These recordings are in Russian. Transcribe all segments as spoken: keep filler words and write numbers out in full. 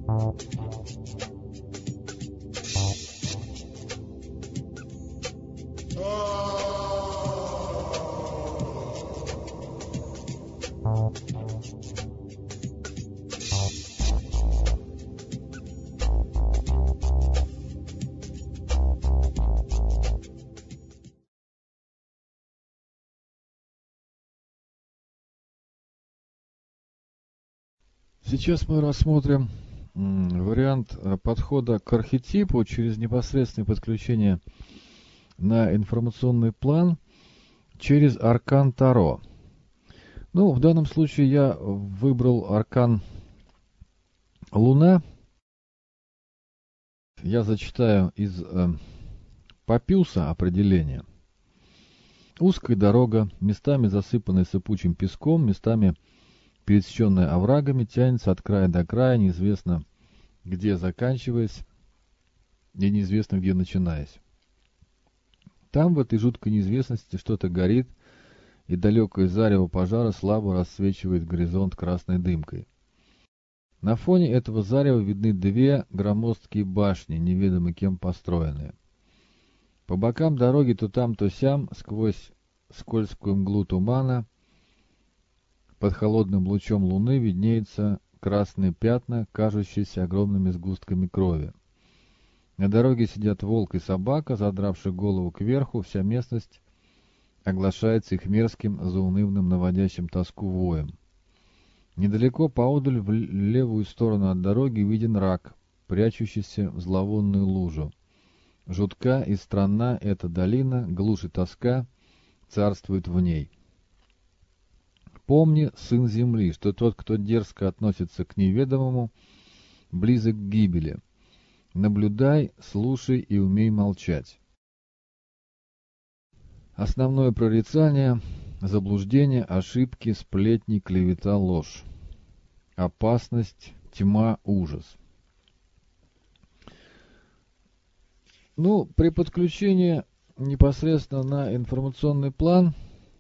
Сейчас мы рассмотрим вариант подхода к архетипу через непосредственное подключение на информационный план через аркан Таро. Ну, в данном случае я выбрал аркан Луна. Я зачитаю из э, Папюса определение. Узкая дорога, местами засыпанная сыпучим песком, местами пересеченная оврагами, тянется от края до края, неизвестно где заканчиваясь и неизвестно где начинаясь. Там, в этой жуткой неизвестности, что-то горит, и далекое зарево пожара слабо рассвечивает горизонт красной дымкой. На фоне этого зарева видны две громоздкие башни, неведомо кем построенные. По бокам дороги то там, то сям, сквозь скользкую мглу тумана, под холодным лучом луны виднеются красные пятна, кажущиеся огромными сгустками крови. На дороге сидят волк и собака, задравши голову кверху, вся местность оглашается их мерзким, заунывным, наводящим тоску воем. Недалеко поодаль в левую сторону от дороги виден рак, прячущийся в зловонную лужу. Жутка и странна эта долина, глушь и тоска царствует в ней. Помни, сын земли, что тот, кто дерзко относится к неведомому, близок к гибели. Наблюдай, слушай и умей молчать. Основное прорицание – заблуждение, ошибки, сплетни, клевета, ложь. Опасность, тьма, ужас. Ну, при подключении непосредственно на информационный план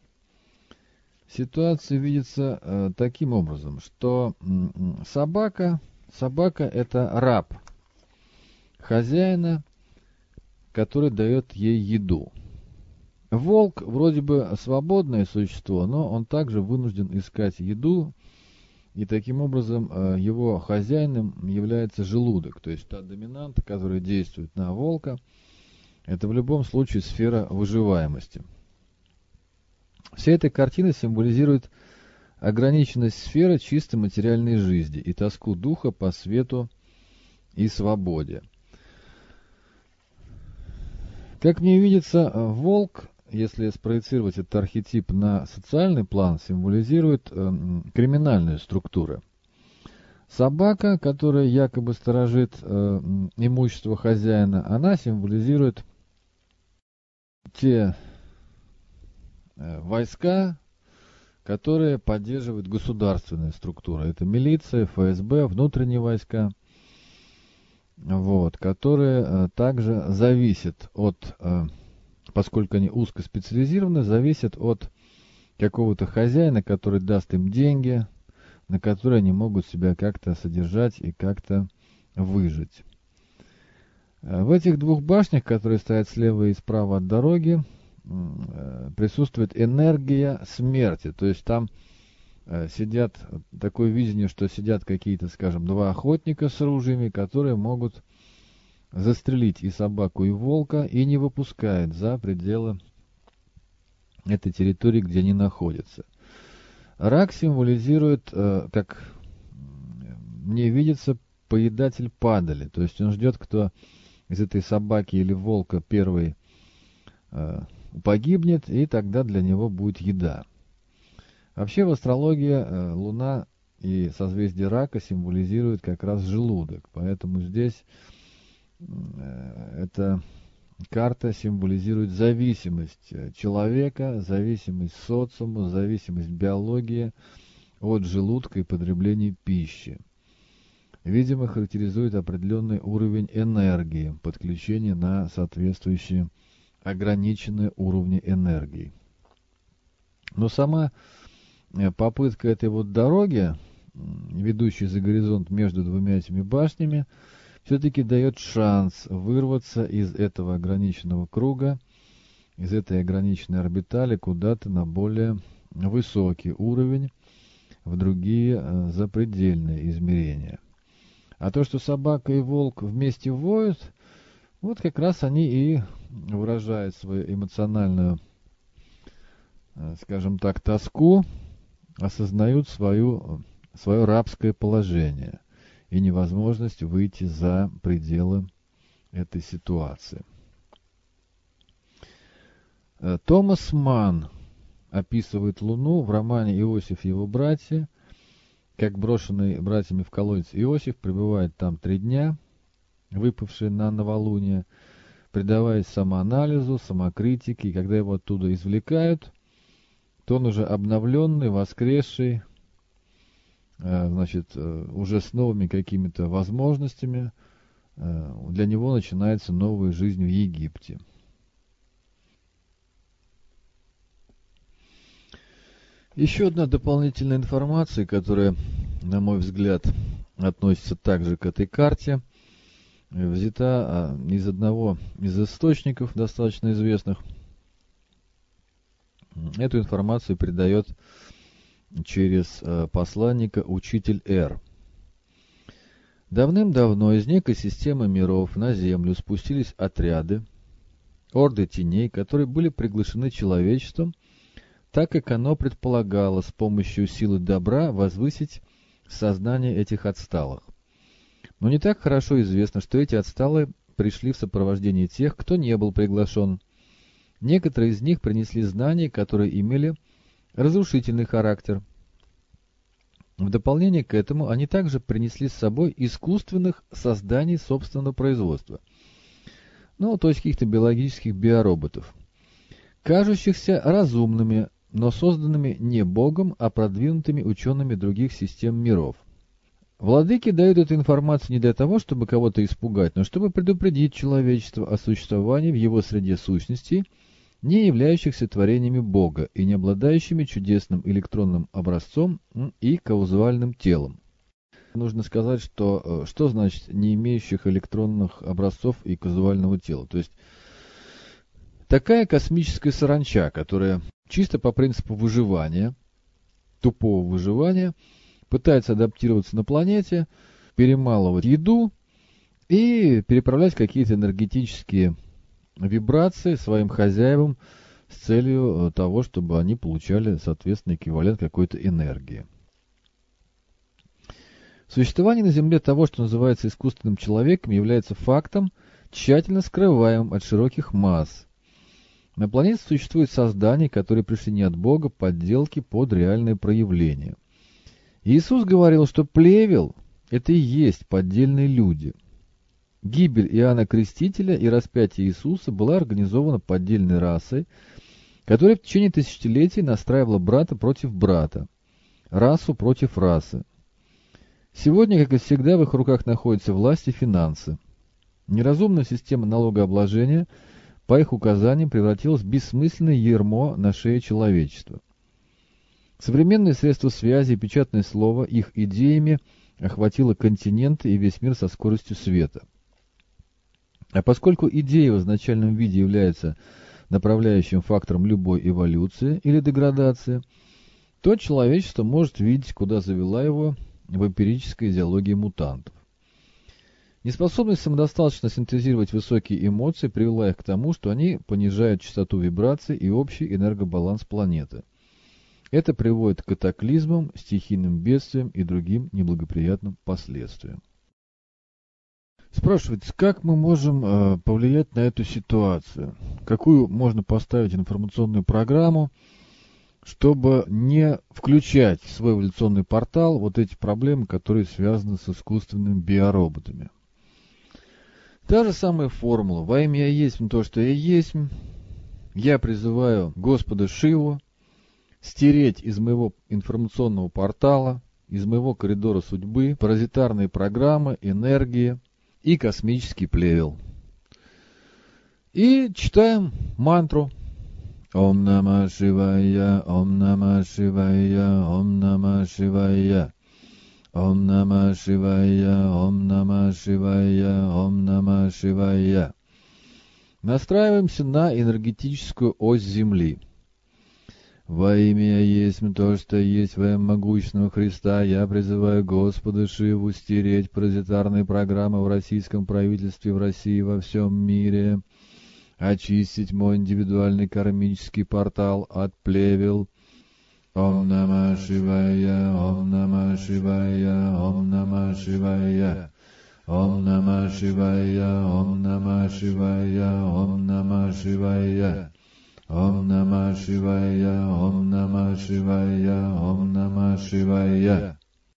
ситуация видится э, таким образом, что м, собака, собака это раб хозяина, который дает ей еду. Волк вроде бы свободное существо, но он также вынужден искать еду, и таким образом э, его хозяином является желудок, то есть та доминанта, которая действует на волка. Это в любом случае сфера выживаемости. Вся эта картина символизирует ограниченность сферы чистой материальной жизни и тоску духа по свету и свободе. Как мне видится, волк, если спроецировать этот архетип на социальный план, символизирует э, криминальную структуру. Собака, которая якобы сторожит э, имущество хозяина, она символизирует те э, войска, которые поддерживают государственные структуры. Это милиция, эф эс бэ, внутренние войска, вот, которые э, также зависят от, э, поскольку они узкоспециализированы, зависят от какого-то хозяина, который даст им деньги, на которые они могут себя как-то содержать и как-то выжить. В этих двух башнях, которые стоят слева и справа от дороги, присутствует энергия смерти. То есть там сидят, такое видение, что сидят какие-то, скажем, два охотника с ружьями, которые могут застрелить и собаку, и волка, и не выпускают за пределы этой территории, где они находятся. Рак символизирует, как мне видится, поедатель падали. То есть он ждет, кто из этой собаки или волка первый погибнет, и тогда для него будет еда. Вообще в астрологии Луна и созвездие Рака символизируют как раз желудок. Поэтому здесь эта карта символизирует зависимость человека, зависимость социума, зависимость биологии от желудка и потребления пищи. Видимо, характеризует определенный уровень энергии, подключение на соответствующие ограниченные уровни энергии. Но сама попытка этой вот дороги ведущий за горизонт между двумя этими башнями, все-таки дает шанс вырваться из этого ограниченного круга, из этой ограниченной орбитали куда-то на более высокий уровень, в другие э, запредельные измерения. А то, что собака и волк вместе воют, вот как раз они и выражают свою эмоциональную, э, скажем так, тоску, осознают свою, свое рабское положение и невозможность выйти за пределы этой ситуации. Томас Манн описывает Луну в романе «Иосиф и его братья», как брошенный братьями в колодец Иосиф пребывает там три дня, выпавший на новолуние, предаваясь самоанализу, самокритике, и когда его оттуда извлекают, то он уже обновленный, воскресший, значит, уже с новыми какими-то возможностями, для него начинается новая жизнь в Египте. Еще одна дополнительная информация, которая, на мой взгляд, относится также к этой карте, взята из одного из источников, достаточно известных. Эту информацию передает через посланника Учитель Р. Давным-давно из некой системы миров на Землю спустились отряды, орды теней, которые были приглашены человечеством, так как оно предполагало с помощью силы добра возвысить сознание этих отсталых. Но не так хорошо известно, что эти отсталые пришли в сопровождении тех, кто не был приглашен. Некоторые из них принесли знания, которые имели разрушительный характер. В дополнение к этому они также принесли с собой искусственных созданий собственного производства, ну, то есть каких-то биологических биороботов, кажущихся разумными, но созданными не Богом, а продвинутыми учеными других систем миров. Владыки дают эту информацию не для того, чтобы кого-то испугать, но чтобы предупредить человечество о существовании в его среде сущностей, не являющихся творениями Бога и не обладающими чудесным электронным образцом и каузальным телом. Нужно сказать, что что значит не имеющих электронных образцов и казуального тела. То есть такая космическая саранча, которая чисто по принципу выживания, тупого выживания, пытается адаптироваться на планете, перемалывать еду и переправлять какие-то энергетические вибрации своим хозяевам с целью того, чтобы они получали, соответственно, эквивалент какой-то энергии. Существование на Земле того, что называется искусственным человеком, является фактом, тщательно скрываемым от широких масс. На планете существуют создания, которые пришли не от Бога, подделки под реальное проявление. Иисус говорил, что плевел – это и есть поддельные люди. Гибель Иоанна Крестителя и распятие Иисуса была организована поддельной расой, которая в течение тысячелетий настраивала брата против брата, расу против расы. Сегодня, как и всегда, в их руках находятся власть и финансы. Неразумная система налогообложения по их указаниям превратилась в бессмысленное ярмо на шее человечества. Современные средства связи и печатное слово их идеями охватило континенты и весь мир со скоростью света. А поскольку идея в изначальном виде является направляющим фактором любой эволюции или деградации, то человечество может видеть, куда завела его в эмпирической идеологии мутантов. Неспособность самодостаточно синтезировать высокие эмоции привела их к тому, что они понижают частоту вибраций и общий энергобаланс планеты. Это приводит к катаклизмам, стихийным бедствиям и другим неблагоприятным последствиям. Спрашивается, как мы можем э, повлиять на эту ситуацию? Какую можно поставить информационную программу, чтобы не включать в свой эволюционный портал вот эти проблемы, которые связаны с искусственными биороботами? Та же самая формула. Во имя я есть то, что я есть. Я призываю Господа Шиву стереть из моего информационного портала, из моего коридора судьбы паразитарные программы, энергии и космический плевел. И читаем мантру. Ом Нама Шивая, Ом Нама Шивая, Ом Нама Шивая. Ом Нама Шивая, Ом Нама Шивая, Ом Нама Шивая. Настраиваемся на энергетическую ось Земли. Во имя есть то, что есть во имя могущественного Христа, я призываю Господа Шиву стереть паразитарные программы в российском правительстве, в России, во всем мире, очистить мой индивидуальный кармический портал от плевел. Ом Нама Шивая, Ом Нама Шивая, Ом Нама Шивая. Ом Нама Шивая, Ом Нама Шивая, Ом Нама Шивая. Ом Нама Шивая, Ом Нама Шивая, Ом Нама Шивая.